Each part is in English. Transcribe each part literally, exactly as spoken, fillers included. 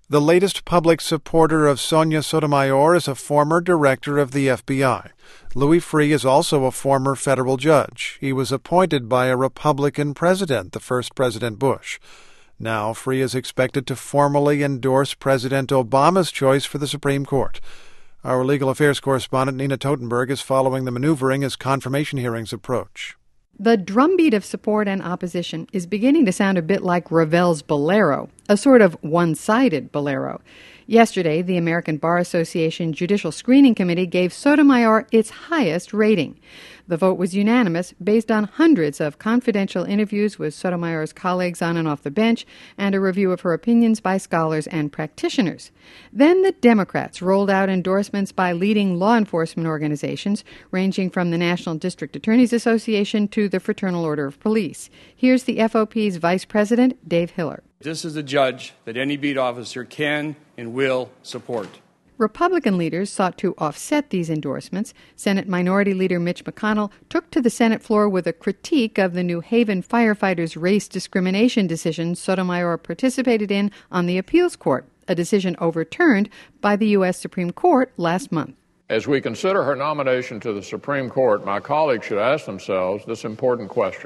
The latest public supporter of Sonia Sotomayor is a former director of the F B I. Louis Freeh is also a former federal judge. He was appointed by a Republican president, the first President Bush. Now, Freeh is expected to formally endorse President Obama's choice for the Supreme Court. Our legal affairs correspondent, Nina Totenberg, is following the maneuvering as confirmation hearings approach. The drumbeat of support and opposition is beginning to sound a bit like Ravel's Bolero, a sort of one-sided bolero. Yesterday, the American Bar Association Judicial Screening Committee gave Sotomayor its highest rating. The vote was unanimous based on hundreds of confidential interviews with Sotomayor's colleagues on and off the bench and a review of her opinions by scholars and practitioners. Then the Democrats rolled out endorsements by leading law enforcement organizations, ranging from the National District Attorneys Association to the Fraternal Order of Police. Here's the F O P's Vice President, Dave Hiller. This is a judge that any beat officer can and will support. Republican leaders sought to offset these endorsements. Senate Minority Leader Mitch McConnell took to the Senate floor with a critique of the New Haven firefighters' race discrimination decision Sotomayor participated in on the appeals court, a decision overturned by the U S Supreme Court last month. As we consider her nomination to the Supreme Court, my colleagues should ask themselves this important question.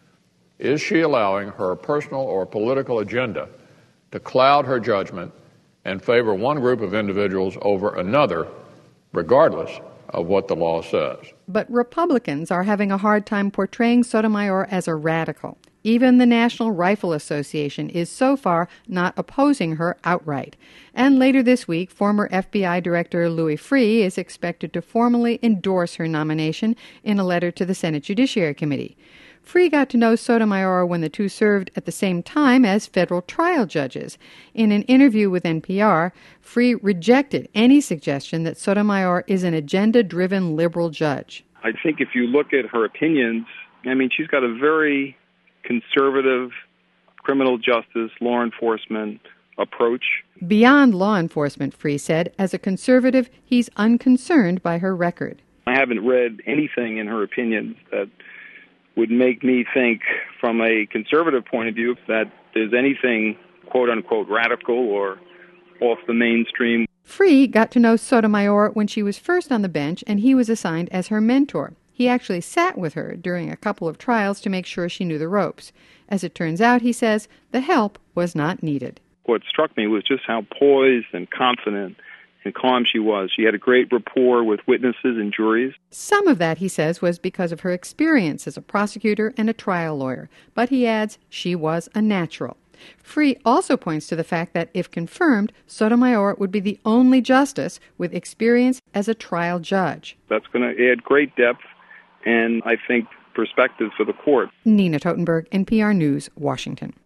Is she allowing her personal or political agenda to cloud her judgment and favor one group of individuals over another, regardless of what the law says? But Republicans are having a hard time portraying Sotomayor as a radical. Even the National Rifle Association is so far not opposing her outright. And later this week, former F B I Director Louis Freeh is expected to formally endorse her nomination in a letter to the Senate Judiciary Committee. Freeh got to know Sotomayor when the two served at the same time as federal trial judges. In an interview with N P R, Freeh rejected any suggestion that Sotomayor is an agenda-driven liberal judge. I think if you look at her opinions, I mean, she's got a very conservative criminal justice, law enforcement approach. Beyond law enforcement, Freeh said, as a conservative, he's unconcerned by her record. I haven't read anything in her opinions that would make me think from a conservative point of view that there's anything quote-unquote radical or off the mainstream. Freeh got to know Sotomayor when she was first on the bench and he was assigned as her mentor. He actually sat with her during a couple of trials to make sure she knew the ropes. As it turns out, he says, the help was not needed. What struck me was just how poised and confident and calm she was. She had a great rapport with witnesses and juries. Some of that, he says, was because of her experience as a prosecutor and a trial lawyer. But he adds she was a natural. Freeh also points to the fact that, if confirmed, Sotomayor would be the only justice with experience as a trial judge. That's going to add great depth and, I think, perspective for the court. Nina Totenberg, N P R News, Washington.